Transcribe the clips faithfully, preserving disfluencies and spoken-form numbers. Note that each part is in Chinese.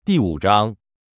第五章。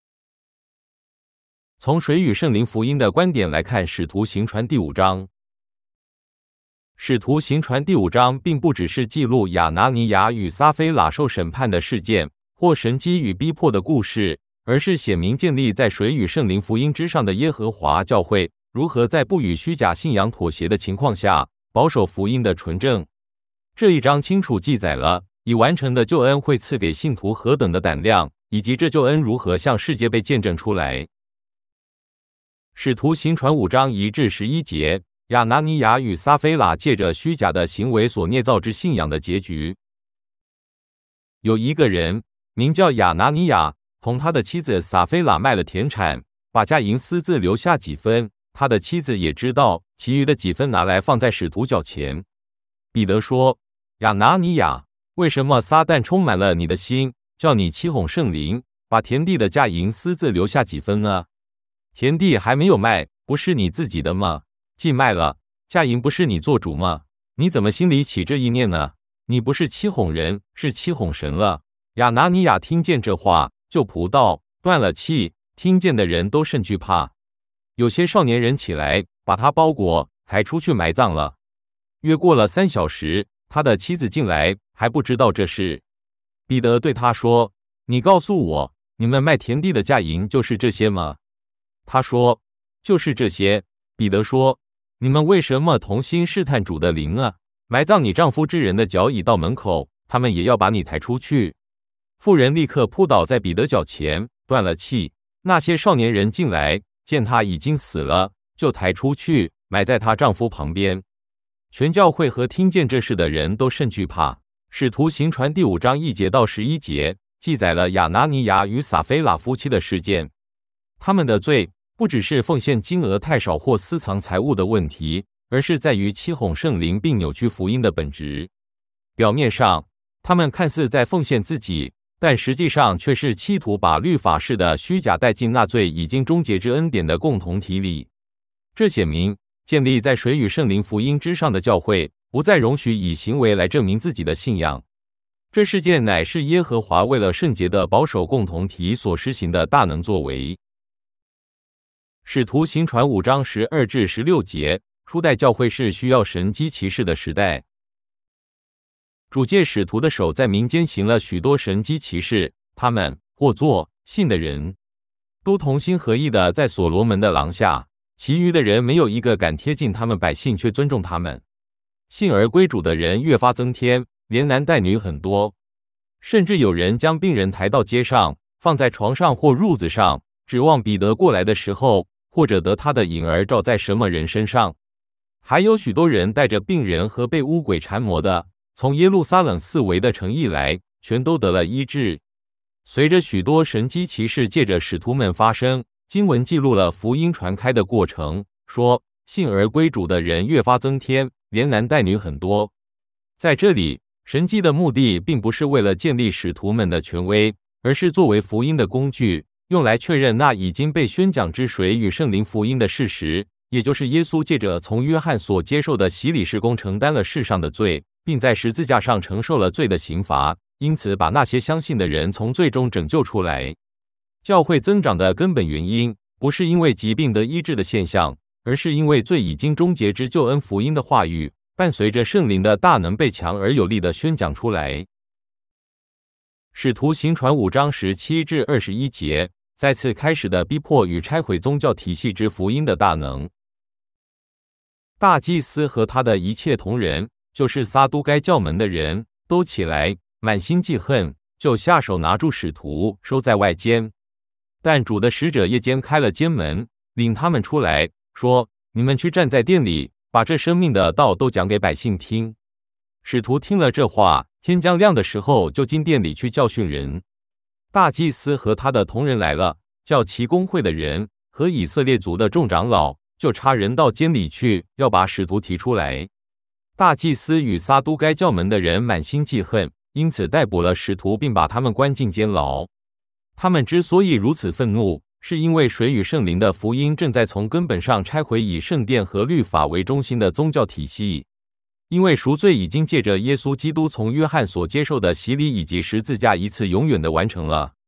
从水与圣灵福音的观点来看，使徒行传第五章。使徒行传第五章并不只是记录亚拿尼亚与撒非拉受审判的事件，或神迹与逼迫的故事，而是写明建立在水与圣灵福音之上的耶和华教会如何在不与虚假信仰妥协的情况下，保守福音的纯正。这一章清楚记载了已完成的救恩会赐给信徒何等的胆量，以及这救恩如何向世界被见证出来。使徒行传五章一至十一节，亚拿尼亚与撒非拉借着虚假的行为所捏造之信仰的结局。有一个人名叫亚拿尼亚，同他的妻子撒非拉卖了田产，把价银私自留下几分，他的妻子也知道，其余的几分拿来放在使徒脚前。彼得说：亚拿尼亚，为什么撒旦充满了你的心，叫你欺哄圣灵，把田地的价银私自留下几分呢？田地还没有卖，不是你自己的吗？既卖了，价银不是你做主吗？你怎么心里起这意念呢？你不是欺哄人，是欺哄神了。亚拿尼亚听见这话，就仆倒，断了气。听见的人都甚惧怕。有些少年人起来，把他包裹，抬出去埋葬了。约过了三小时，他的妻子进来，还不知道这事。彼得对他说：你告诉我，你们卖田地的价银就是这些吗？他说：就是这些。彼得说：你们为什么同心试探主的灵啊？埋葬你丈夫之人的脚已到门口，他们也要把你抬出去。妇人立刻扑倒在彼得脚前，断了气。那些少年人进来，见他已经死了，就抬出去，埋在她丈夫旁边。全教会和听见这事的人都甚惧怕。使徒行传第五章一节到十一节记载了亚拿尼亚与撒非拉夫妻的事件。他们的罪不只是奉献金额太少或私藏财物的问题，而是在于欺哄圣灵并扭曲福音的本质。表面上，他们看似在奉献自己，但实际上却是企图把律法式的虚假带进那罪已经终结之恩典的共同体里。这显明，建立在水与圣灵福音之上的教会，不再容许以行为来证明自己的信仰。这事件乃是耶和华为了圣洁的保守共同体所施行的大能作为。使徒行传五章十二至十六节，初代教会是需要神迹奇事的时代。主借使徒的手在民间行了许多神迹奇事，他们或作信的人都同心合意的在所罗门的廊下，其余的人没有一个敢贴近他们，百姓却尊重他们。信而归主的人越发增添，连男带女很多，甚至有人将病人抬到街上，放在床上或褥子上，指望彼得过来的时候，或者得他的影儿照在什么人身上。还有许多人带着病人和被污鬼缠磨的，从耶路撒冷四围的城邑来，全都得了医治。随着许多神迹奇事借着使徒们发生，经文记录了福音传开的过程，说信而归主的人越发增添，连男带女很多。在这里，神迹的目的并不是为了建立使徒们的权威，而是作为福音的工具，用来确认那已经被宣讲之水与圣灵福音的事实，也就是耶稣借着从约翰所接受的洗礼事工承担了世上的罪，并在十字架上承受了罪的刑罚，因此把那些相信的人从罪中拯救出来。教会增长的根本原因，不是因为疾病得医治的现象，而是因为罪已经终结之救恩福音的话语，伴随着圣灵的大能被强而有力的宣讲出来。使徒行传五章十七至二十一节，再次开始的逼迫与拆毁宗教体系之福音的大能。大祭司和他的一切同人，就是撒都该教门的人，都起来，满心记恨，就下手拿住使徒，收在外监。但主的使者夜间开了监门，领他们出来，说：你们去站在殿里，把这生命的道都讲给百姓听。使徒听了这话，天将亮的时候，就进殿里去教训人。大祭司和他的同人来了，叫其公会的人和以色列族的众长老，就插人到监里去，要把使徒提出来。大祭司与撒都该教门的人满心记恨，因此逮捕了使徒，并把他们关进监牢。他们之所以如此愤怒，是因为水与圣灵的福音正在从根本上拆毁以圣殿和律法为中心的宗教体系。因为赎罪已经借着耶稣基督从约翰所接受的洗礼以及十字架一次永远的完成了。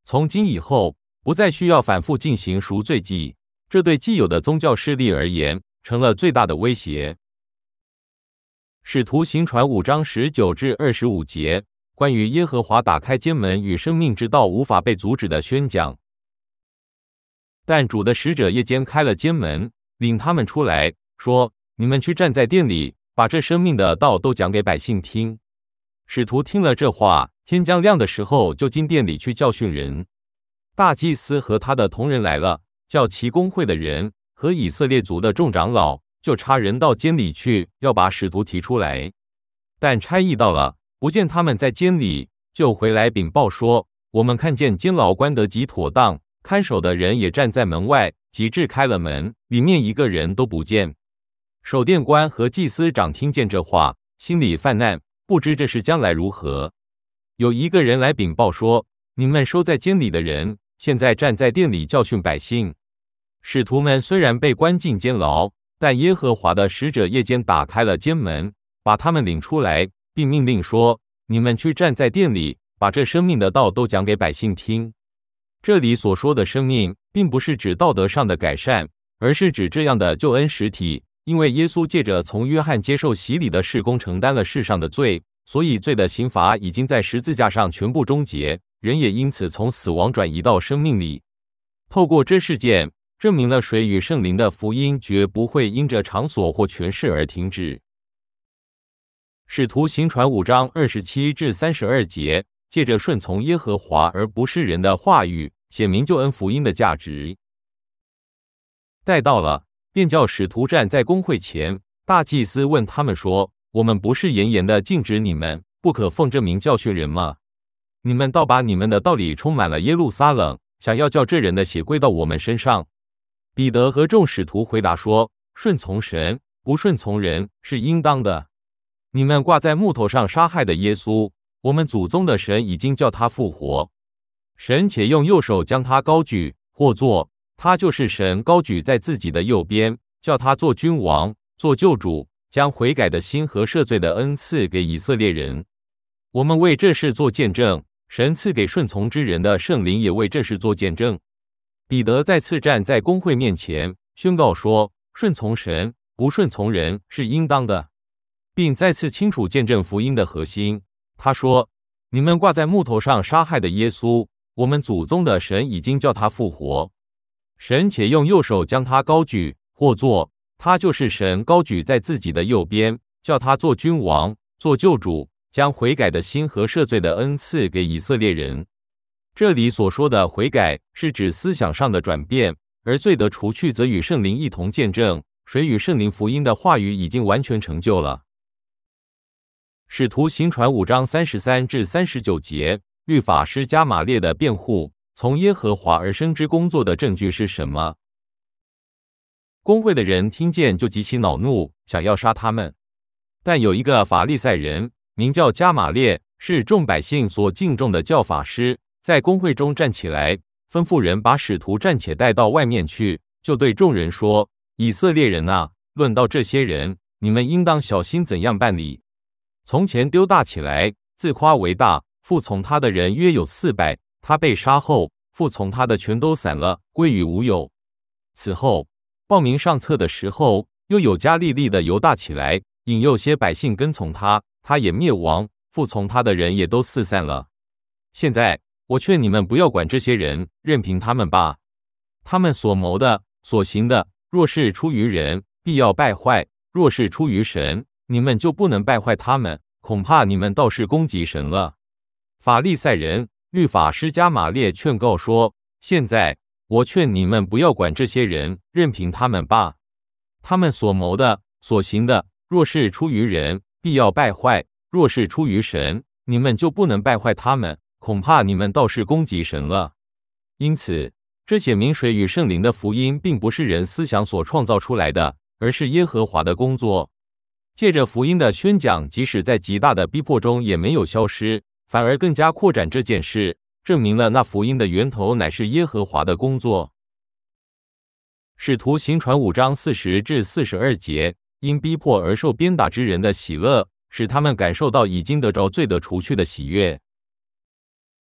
从今以后，不再需要反复进行赎罪祭，这对既有的宗教势力而言，成了最大的威胁。使徒行传五章十九至二十五节，关于耶和华打开监门与生命之道无法被阻止的宣讲。但主的使者夜间开了监门，领他们出来，说：你们去站在殿里，把这生命的道都讲给百姓听。使徒听了这话，天将亮的时候，就进殿里去教训人。大祭司和他的同人来了，叫其公会的人和以色列族的众长老，就差人到监里去，要把使徒提出来。但差役到了，不见他们在监里，就回来禀报说：我们看见监牢关得极妥当，看守的人也站在门外，及至开了门，里面一个人都不见。守殿官和祭司长听见这话，心里犯难，不知这事将来如何。有一个人来禀报说：你们收在监里的人，现在站在殿里教训百姓。使徒们虽然被关进监牢，但耶和华的使者夜间打开了监门，把他们领出来，并命令说：你们去站在殿里，把这生命的道都讲给百姓听。这里所说的生命，并不是指道德上的改善，而是指这样的救恩实体。因为耶稣借着从约翰接受洗礼的事工承担了世上的罪，所以罪的刑罚已经在十字架上全部终结，人也因此从死亡转移到生命里。透过这事件，证明了水与圣灵的福音绝不会因着场所或权势而停止。使徒行传五章二十七至三十二节，借着顺从耶和华而不是人的话语，显明救恩福音的价值。待到了，便叫使徒站在公会前。大祭司问他们说：我们不是严严的禁止你们不可奉这名教训人吗？你们倒把你们的道理充满了耶路撒冷，想要叫这人的血归到我们身上。彼得和众使徒回答说：顺从神，不顺从人，是应当的。你们挂在木头上杀害的耶稣，我们祖宗的神已经叫他复活。神且用右手将他高举，或作他就是神高举在自己的右边，叫他做君王，做救主，将悔改的心和赦罪的恩赐给以色列人。我们为这事做见证，神赐给顺从之人的圣灵也为这事做见证。彼得再次站在公会面前，宣告说：顺从神，不顺从人，是应当的，并再次清楚见证福音的核心。他说：你们挂在木头上杀害的耶稣，我们祖宗的神已经叫他复活。神且用右手将他高举，或作他就是神高举在自己的右边，叫他做君王，做救主，将悔改的心和赦罪的恩赐给以色列人。这里所说的悔改，是指思想上的转变，而罪的除去则与圣灵一同见证，水与圣灵福音的话语已经完全成就了。使徒行传五章三十三至三十九节，律法师加玛列的辩护，从耶和华而生之工作的证据是什么？公会的人听见就极其恼怒，想要杀他们。但有一个法利赛人，名叫加玛列，是众百姓所敬重的教法师，在公会中站起来，吩咐人把使徒暂且带到外面去，就对众人说：以色列人啊，论到这些人，你们应当小心怎样办理。从前丢大起来，自夸为大，服从他的人约有四百，他被杀后，服从他的全都散了，归于无有。此后报名上册的时候，又有加利利的犹大起来，引诱些百姓跟从他，他也灭亡，服从他的人也都四散了。现在我劝你们不要管这些人，任凭他们吧。他们所谋的、所行的，若是出于人，必要败坏；若是出于神，你们就不能败坏他们，恐怕你们倒是攻击神了。法利赛人、律法师加玛列劝告说：现在我劝你们不要管这些人，任凭他们吧。他们所谋的、所行的，若是出于人，必要败坏；若是出于神，你们就不能败坏他们，恐怕你们倒是攻击神了。因此，这显明水与圣灵的福音并不是人思想所创造出来的，而是耶和华的工作。借着福音的宣讲，即使在极大的逼迫中也没有消失，反而更加扩展这件事，证明了那福音的源头乃是耶和华的工作。使徒行传五章四十至四十二节，因逼迫而受鞭打之人的喜乐，使他们感受到已经得着罪的除去的喜悦。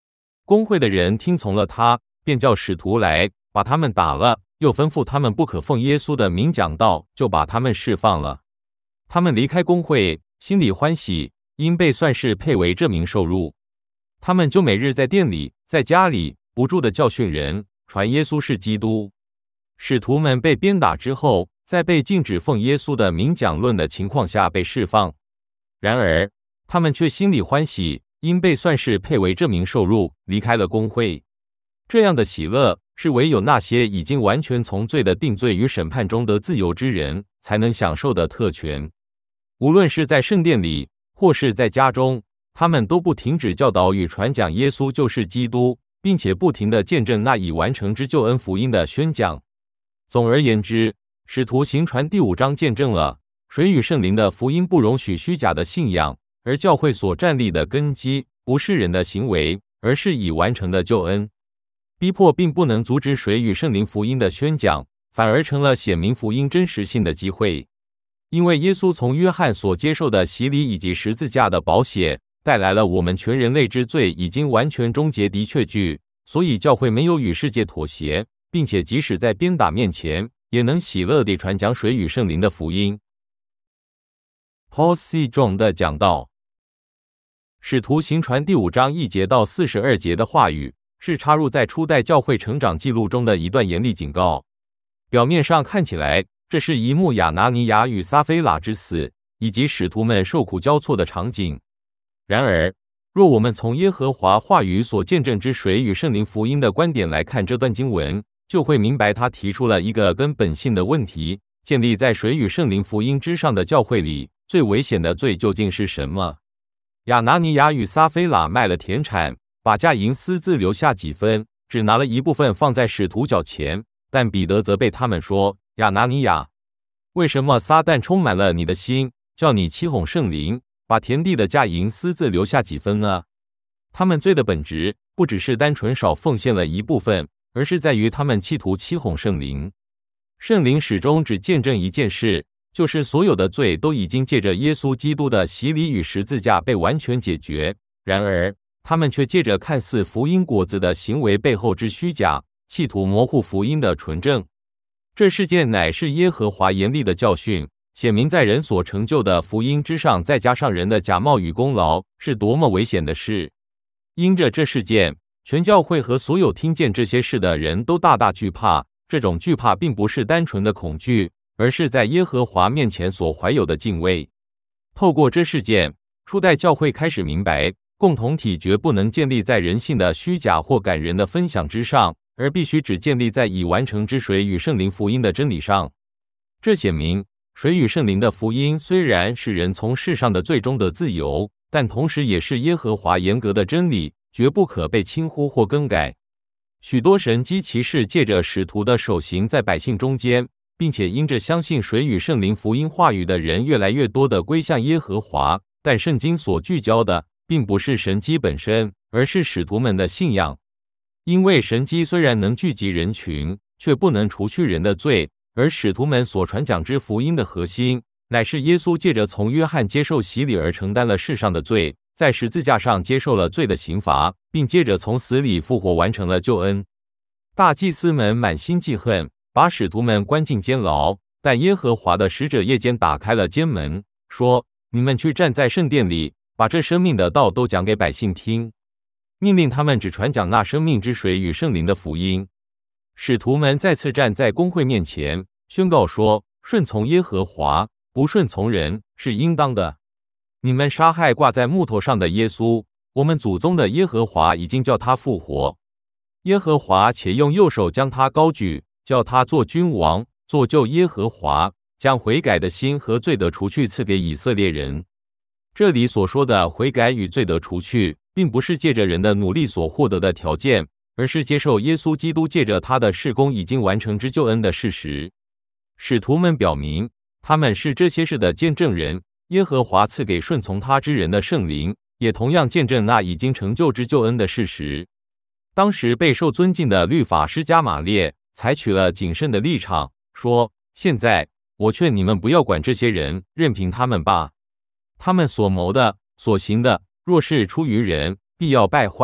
公会的人听从了他，便叫使徒来，把他们打了，又吩咐他们不可奉耶稣的名讲道，就把他们释放了。他们离开公会，心里欢喜，因被算是配为这名受辱。他们就每日在店里，在家里不住地教训人，传耶稣是基督。使徒们被鞭打之后，在被禁止奉耶稣的名讲论的情况下被释放。然而他们却心里欢喜，因被算是配为这名受辱，离开了公会。这样的喜乐是唯有那些已经完全从罪的定罪与审判中得自由之人才能享受的特权。无论是在圣殿里，或是在家中，他们都不停止教导与传讲耶稣就是基督，并且不停地见证那已完成之救恩福音的宣讲。总而言之，使徒行传第五章见证了水与圣灵的福音不容许虚假的信仰，而教会所站立的根基不是人的行为，而是已完成的救恩。逼迫并不能阻止水与圣灵福音的宣讲，反而成了显明福音真实性的机会。因为耶稣从约翰所接受的洗礼以及十字架的宝血，带来了我们全人类之罪已经完全终结的确据，所以教会没有与世界妥协，并且即使在鞭打面前，也能喜乐地传讲水与圣灵的福音。Paul C. John 的讲道，使徒行传第五章一节到四十二节的话语，是插入在初代教会成长记录中的一段严厉警告。表面上看起来，这是一幕亚拿尼亚与撒非拉之死，以及使徒们受苦交错的场景。然而，若我们从耶和华话语所见证之水与圣灵福音的观点来看这段经文，就会明白他提出了一个根本性的问题：建立在水与圣灵福音之上的教会里，最危险的罪究竟是什么？亚拿尼亚与撒非拉卖了田产，把价银私自留下几分，只拿了一部分放在使徒脚前。但彼得责备他们说：亚拿尼亚，为什么撒旦充满了你的心，叫你欺哄圣灵，把田地的价银私自留下几分呢？他们罪的本质不只是单纯少奉献了一部分，而是在于他们企图欺哄圣灵。圣灵始终只见证一件事，就是所有的罪都已经借着耶稣基督的洗礼与十字架被完全解决。然而他们却借着看似福音果子的行为背后之虚假，企图模糊福音的纯正。这事件乃是耶和华严厉的教训，显明在人所成就的福音之上再加上人的假冒与功劳，是多么危险的事。因着这事件，全教会和所有听见这些事的人都大大惧怕。这种惧怕并不是单纯的恐惧，而是在耶和华面前所怀有的敬畏。透过这事件，初代教会开始明白，共同体绝不能建立在人性的虚假或感人的分享之上，而必须只建立在已完成之水与圣灵福音的真理上。这显明，水与圣灵的福音虽然是人从世上的最终的自由，但同时也是耶和华严格的真理，绝不可被轻忽或更改。许多神机骑士借着使徒的手行在百姓中间，并且因着相信水与圣灵福音话语的人越来越多地归向耶和华。但圣经所聚焦的并不是神机本身，而是使徒们的信仰。因为神机虽然能聚集人群，却不能除去人的罪，而使徒们所传讲之福音的核心，乃是耶稣借着从约翰接受洗礼而承担了世上的罪，在十字架上接受了罪的刑罚，并接着从死里复活完成了救恩。大祭司们满心记恨，把使徒们关进监牢，但耶和华的使者夜间打开了监门，说：你们去站在圣殿里，把这生命的道都讲给百姓听，命令他们只传讲那生命之水与圣灵的福音。使徒们再次站在公会面前，宣告说：顺从耶和华，不顺从人，是应当的。你们杀害挂在木头上的耶稣，我们祖宗的耶和华已经叫他复活。耶和华且用右手将他高举，叫他做君王，做救耶和华，将悔改的心和罪的除去赐给以色列人。这里所说的悔改与罪的除去，并不是借着人的努力所获得的条件，而是接受耶稣基督借着他的事工已经完成之救恩的事实。使徒们表明，他们是这些事的见证人。耶和华赐给顺从他之人的圣灵，也同样见证那已经成就之救恩的事实。当时备受尊敬的律法师加玛列采取了谨慎的立场，说：现在我劝你们不要管这些人，任凭他们吧。他们所谋的、所行的，若是出于人，必要败坏；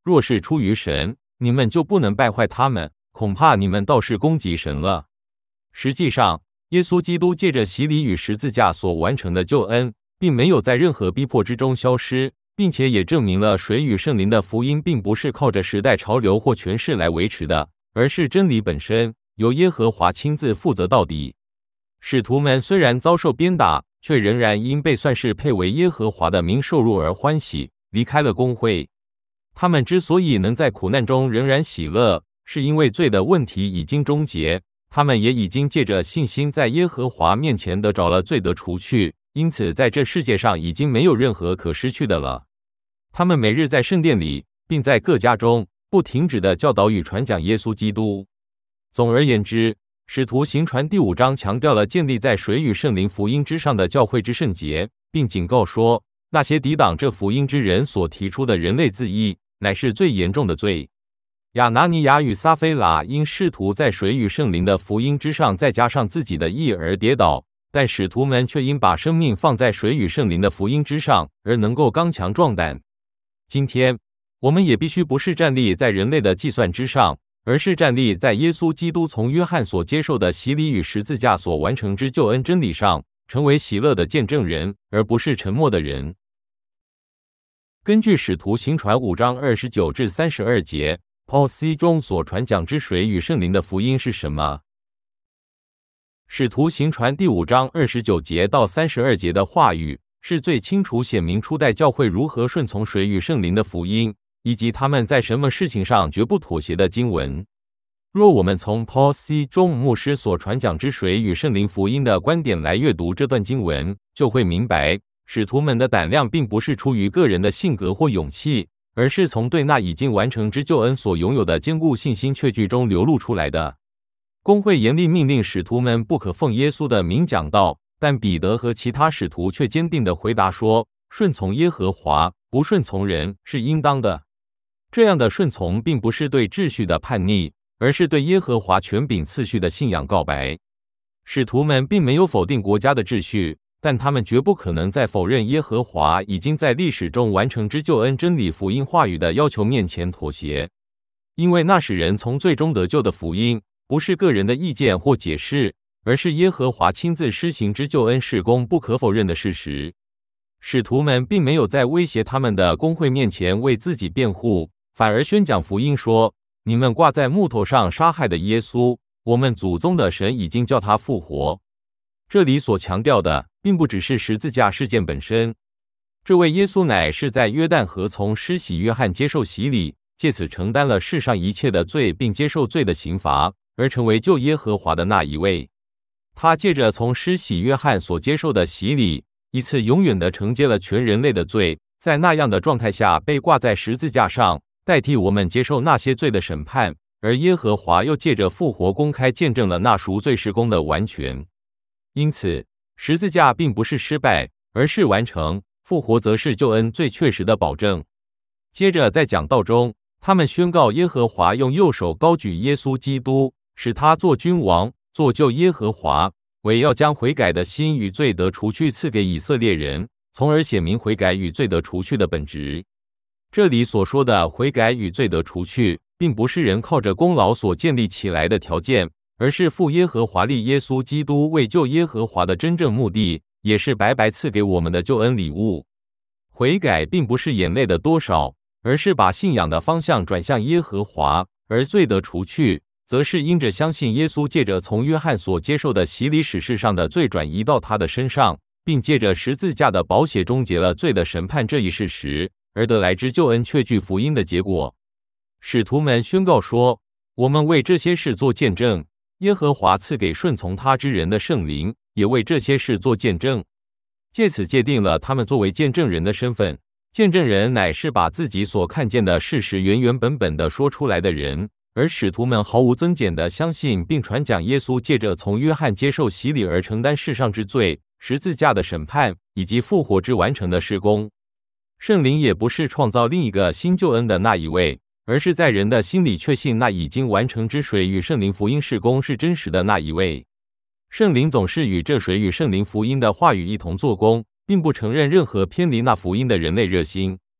若是出于神，你们就不能败坏他们，恐怕你们倒是攻击神了。实际上，耶稣基督借着洗礼与十字架所完成的救恩，并没有在任何逼迫之中消失，并且也证明了水与圣灵的福音并不是靠着时代潮流或权势来维持的，而是真理本身，由耶和华亲自负责到底。使徒们虽然遭受鞭打，却仍然因被算是配为耶和华的名受辱而欢喜，离开了公会。他们之所以能在苦难中仍然喜乐，是因为罪的问题已经终结，他们也已经借着信心在耶和华面前得着了罪得除去，因此在这世界上已经没有任何可失去的了。他们每日在圣殿里，并在各家中不停止地教导与传讲耶稣基督。总而言之，使徒行传第五章强调了建立在水与圣灵福音之上的教会之圣洁，并警告说，那些抵挡这福音之人所提出的人类自义，乃是最严重的罪。亚拿尼亚与撒非拉因试图在水与圣灵的福音之上再加上自己的义而跌倒，但使徒们却因把生命放在水与圣灵的福音之上，而能够刚强壮胆。今天，我们也必须不是站立在人类的计算之上，而是站立在耶稣基督从约翰所接受的洗礼与十字架所完成之救恩真理上，成为喜乐的见证人，而不是沉默的人。根据使徒行传五章二十九至三十二节 Paul C 中所传讲之水与圣灵的福音是什么？使徒行传第五章二十九节到三十二节的话语，是最清楚显明初代教会如何顺从水与圣灵的福音，以及他们在什么事情上绝不妥协的经文。若我们从 Paul C 中牧师所传讲之水与圣灵福音的观点来阅读这段经文，就会明白，使徒们的胆量并不是出于个人的性格或勇气，而是从对那已经完成之救恩所拥有的坚固信心确据中流露出来的。公会严厉命令使徒们不可奉耶稣的名讲道，但彼得和其他使徒却坚定地回答说，顺从耶和华，不顺从人是应当的。这样的顺从并不是对秩序的叛逆，而是对耶和华权柄次序的信仰告白。使徒们并没有否定国家的秩序，但他们绝不可能在否认耶和华已经在历史中完成之救恩真理福音话语的要求面前妥协，因为那使人从最终得救的福音，不是个人的意见或解释，而是耶和华亲自施行之救恩事工不可否认的事实。使徒们并没有在威胁他们的公会面前为自己辩护，反而宣讲福音说，你们挂在木头上杀害的耶稣，我们祖宗的神已经叫他复活。这里所强调的并不只是十字架事件本身，这位耶稣乃是在约旦河从施洗约翰接受洗礼，借此承担了世上一切的罪，并接受罪的刑罚，而成为救耶和华的那一位。他借着从施洗约翰所接受的洗礼，一次永远地承接了全人类的罪，在那样的状态下被挂在十字架上，代替我们接受那些罪的审判，而耶和华又借着复活公开见证了那赎罪事工的完全。因此，十字架并不是失败，而是完成；复活则是救恩最确实的保证。接着在讲道中，他们宣告耶和华用右手高举耶稣基督，使他做君王，做救耶和华，为要将悔改的心与罪得除去赐给以色列人，从而显明悔改与罪得除去的本质。这里所说的悔改与罪得除去，并不是人靠着功劳所建立起来的条件，而是父耶和华立耶稣基督为救耶和华的真正目的，也是白白赐给我们的救恩礼物。悔改并不是眼泪的多少，而是把信仰的方向转向耶和华，而罪得除去，则是因着相信耶稣借着从约翰所接受的洗礼使世上的罪转移到他的身上，并借着十字架的宝血终结了罪的审判这一事实，而得来之救恩确据福音的结果。使徒们宣告说，我们为这些事做见证，耶和华赐给顺从他之人的圣灵，也为这些事做见证，借此界定了他们作为见证人的身份。见证人乃是把自己所看见的事实原原本本的说出来的人，而使徒们毫无增减的相信并传讲耶稣借着从约翰接受洗礼而承担世上之罪、十字架的审判以及复活之完成的事工。圣灵也不是创造另一个新救恩的那一位，而是在人的心里确信那已经完成之水与圣灵福音事工是真实的那一位。圣灵总是与这水与圣灵福音的话语一同做工，并不承认任何偏离那福音的人类热心。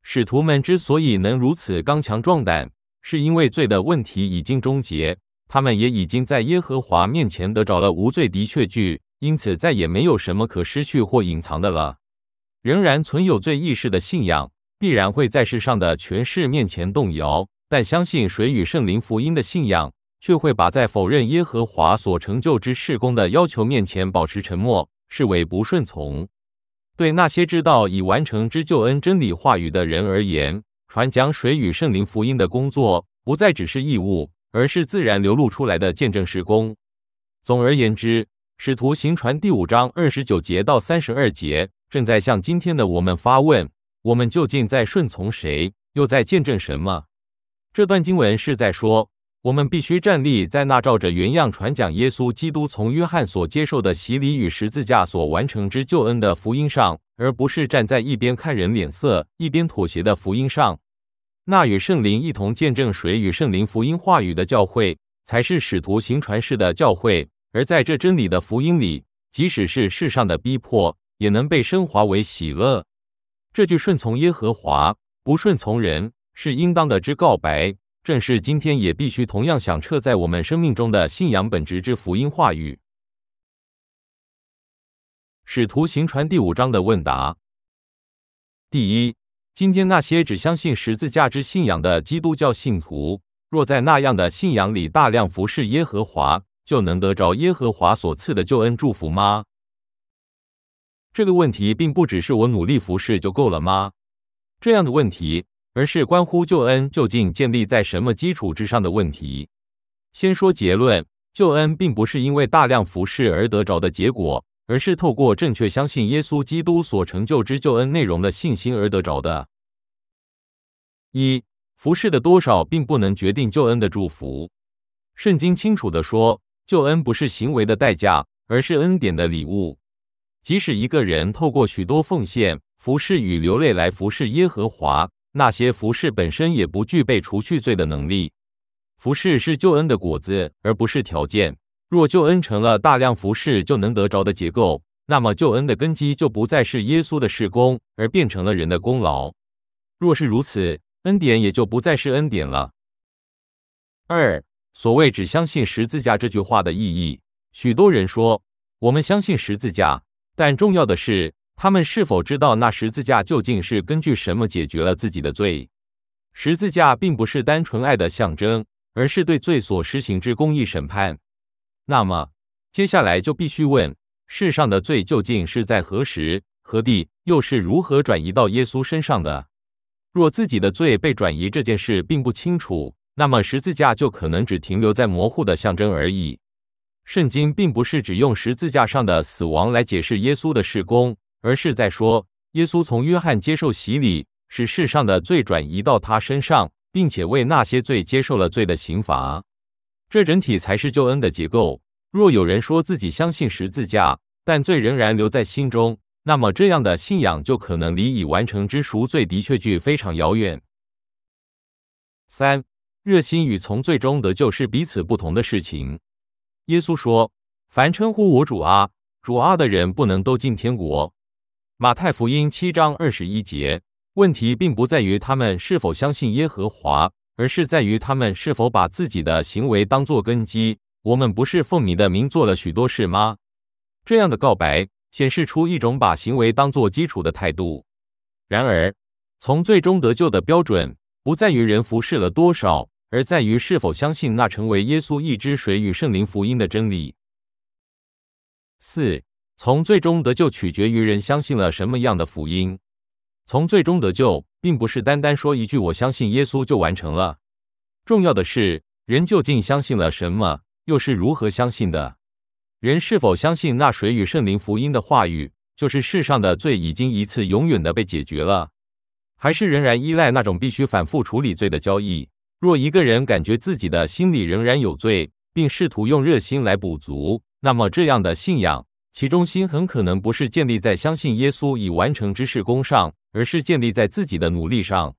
使徒们之所以能如此刚强壮胆，是因为罪的问题已经终结，他们也已经在耶和华面前得着了无罪的确据，因此再也没有什么可失去或隐藏的了。仍然存有罪意识的信仰，必然会在世上的权势面前动摇，但相信水与圣灵福音的信仰，却会把在否认耶和华所成就之事工的要求面前保持沉默，视为不顺从。对那些知道已完成之救恩真理话语的人而言，传讲水与圣灵福音的工作不再只是义务，而是自然流露出来的见证事工。总而言之，使徒行传第五章二十九节到三十二节正在向今天的我们发问：我们究竟在顺从谁，又在见证什么？这段经文是在说，我们必须站立在那照着原样传讲耶稣基督从约翰所接受的洗礼与十字架所完成之救恩的福音上，而不是站在一边看人脸色，一边妥协的福音上。那与圣灵一同见证水与圣灵福音话语的教会，才是使徒行传式的教会。而在这真理的福音里，即使是世上的逼迫，也能被升华为喜乐。这句顺从耶和华，不顺从人，是应当的之告白，正是今天也必须同样响彻在我们生命中的信仰本质之福音话语。使徒行传第五章的问答。第一，今天那些只相信十字架之信仰的基督教信徒，若在那样的信仰里大量服侍耶和华，就能得着耶和华所赐的救恩祝福吗？这个问题并不只是我努力服侍就够了吗？这样的问题，而是关乎救恩究竟建立在什么基础之上的问题。先说结论，救恩并不是因为大量服侍而得着的结果，而是透过正确相信耶稣基督所成就之救恩内容的信心而得着的。一、服侍的多少并不能决定救恩的祝福。圣经清楚地说，救恩不是行为的代价，而是恩典的礼物。即使一个人透过许多奉献、服侍与流泪来服侍耶和华，那些服侍本身也不具备除去罪的能力。服侍是救恩的果子，而不是条件。若救恩成了大量服侍就能得着的结构，那么救恩的根基就不再是耶稣的事工，而变成了人的功劳。若是如此，恩典也就不再是恩典了。二、所谓只相信十字架这句话的意义，许多人说，我们相信十字架，但重要的是，他们是否知道那十字架究竟是根据什么解决了自己的罪？十字架并不是单纯爱的象征，而是对罪所施行之公义审判。那么，接下来就必须问，世上的罪究竟是在何时、何地，又是如何转移到耶稣身上的？若自己的罪被转移这件事并不清楚，那么十字架就可能只停留在模糊的象征而已。圣经并不是只用十字架上的死亡来解释耶稣的事工，而是在说，耶稣从约翰接受洗礼，使世上的罪转移到他身上，并且为那些罪接受了罪的刑罚。这整体才是救恩的结构。若有人说自己相信十字架，但罪仍然留在心中，那么这样的信仰就可能离已完成之赎罪的确据非常遥远。三、热心与从罪中得救是彼此不同的事情。耶稣说，凡称呼我主啊、主啊的人不能都进天国。马太福音七章二十一节。问题并不在于他们是否相信耶和华，而是在于他们是否把自己的行为当作根基。我们不是奉你的名做了许多事吗？这样的告白显示出一种把行为当作基础的态度。然而，从最终得救的标准不在于人服侍了多少，而在于是否相信那成为耶稣一支水与圣灵福音的真理。四、从最终得救取决于人相信了什么样的福音。从最终得救，并不是单单说一句我相信耶稣就完成了。重要的是，人究竟相信了什么，又是如何相信的。人是否相信那水与圣灵福音的话语，就是世上的罪已经一次永远的被解决了，还是仍然依赖那种必须反复处理罪的交易？若一个人感觉自己的心里仍然有罪，并试图用热心来补足，那么这样的信仰，其中心很可能不是建立在相信耶稣已完成之事工上，而是建立在自己的努力上。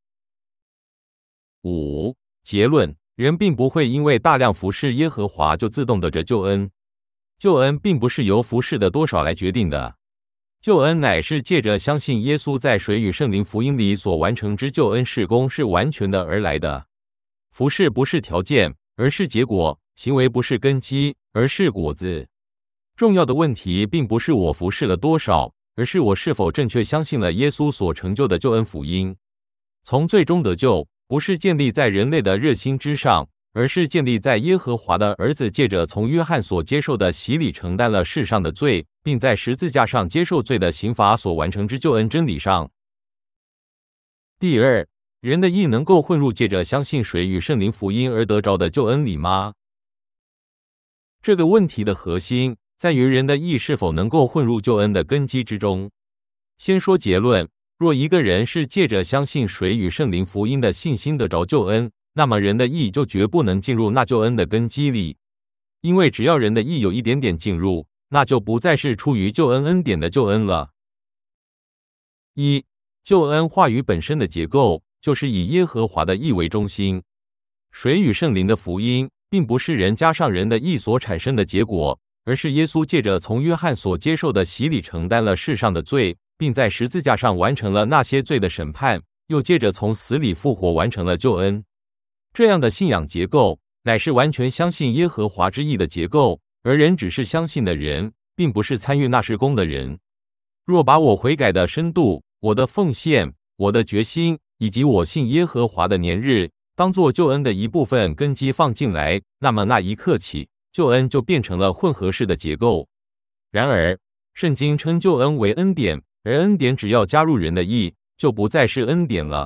五、结论：人并不会因为大量服侍耶和华就自动得着救恩。救恩并不是由服侍的多少来决定的。 救恩乃是借着相信耶稣在水与圣灵福音里所完成之救恩事工是完全的而来的。服事不是条件，而是结果；行为不是根基，而是果子。重要的问题并不是我服事了多少，而是我是否正确相信了耶稣所成就的救恩福音。从最终得救，不是建立在人类的热心之上，而是建立在耶和华的儿子借着从约翰所接受的洗礼承担了世上的罪，并在十字架上接受罪的刑罚所完成之救恩真理上。第二，人的义能够混入借着相信水与圣灵福音而得着的救恩里吗？这个问题的核心在于人的义是否能够混入救恩的根基之中。先说结论，若一个人是借着相信水与圣灵福音的信心得着救恩，那么人的义就绝不能进入那救恩的根基里，因为只要人的义有一点点进入，那就不再是出于救恩恩典的救恩了。一、救恩话语本身的结构就是以耶和华的义为中心。水与圣灵的福音并不是人加上人的义所产生的结果，而是耶稣借着从约翰所接受的洗礼承担了世上的罪，并在十字架上完成了那些罪的审判，又借着从死里复活完成了救恩。这样的信仰结构乃是完全相信耶和华之义的结构，而人只是相信的人，并不是参与那事工的人。若把我悔改的深度、我的奉献、我的决心以及我信耶和华的年日当作救恩的一部分根基放进来，那么那一刻起，救恩就变成了混合式的结构。然而，圣经称救恩为恩典，而恩典只要加入人的义，就不再是恩典了。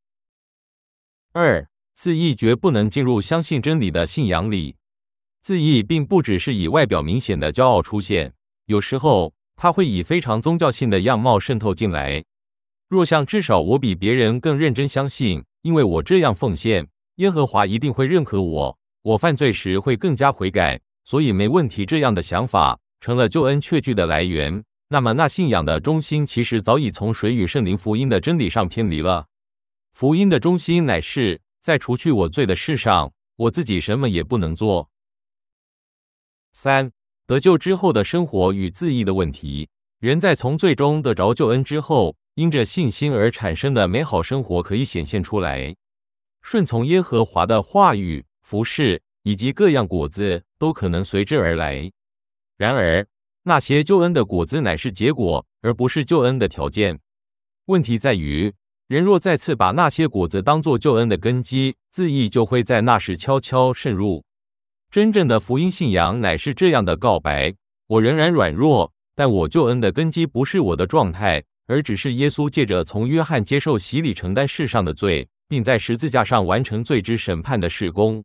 二、自义绝不能进入相信真理的信仰里。自义并不只是以外表明显的骄傲出现，有时候它会以非常宗教性的样貌渗透进来。若像至少我比别人更认真相信，因为我这样奉献，耶和华一定会认可我，我犯罪时会更加悔改，所以没问题，这样的想法成了救恩确据的来源，那么那信仰的中心其实早已从水与圣灵福音的真理上偏离了。福音的中心乃是在除去我罪的事上，我自己什么也不能做。三、得救之后的生活与自义的问题。人在从罪中得着救恩之后，因着信心而产生的美好生活可以显现出来。顺从耶和华的话语、服事以及各样果子都可能随之而来。然而，那些救恩的果子乃是结果，而不是救恩的条件。问题在于，人若再次把那些果子当作救恩的根基，自义就会在那时悄悄渗入。真正的福音信仰乃是这样的告白：我仍然软弱，但我救恩的根基不是我的状态，而只是耶稣借着从约翰接受洗礼承担世上的罪，并在十字架上完成罪之审判的事工。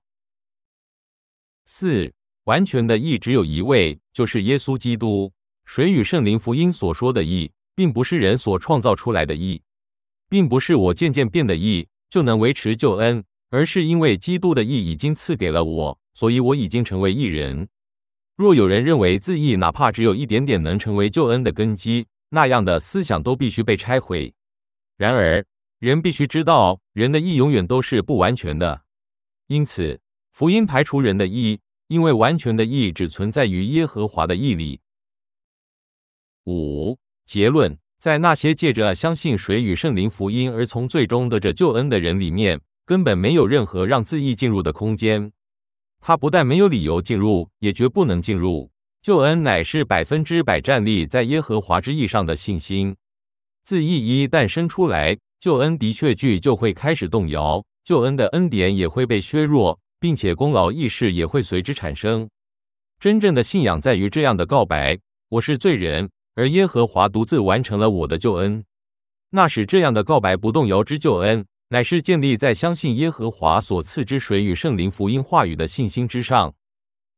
四、完全的义只有一位，就是耶稣基督。水与圣灵福音所说的义，并不是人所创造出来的义，并不是我渐渐变的义就能维持救恩，而是因为基督的义已经赐给了我，所以我已经成为义人。若有人认为自义哪怕只有一点点能成为救恩的根基，那样的思想都必须被拆毁。然而，人必须知道，人的义永远都是不完全的。因此，福音排除人的义，因为完全的义只存在于耶和华的义里。五、结论：在那些借着相信水与圣灵福音而从最终得着救恩的人里面，根本没有任何让自义进入的空间。他不但没有理由进入，也绝不能进入。救恩乃是百分之百站立在耶和华之义上的信心。自义一旦生出来，救恩的确据就会开始动摇，救恩的恩典也会被削弱，并且功劳意识也会随之产生。真正的信仰在于这样的告白：我是罪人，而耶和华独自完成了我的救恩。那使这样的告白不动摇之救恩，乃是建立在相信耶和华所赐之水与圣灵福音话语的信心之上。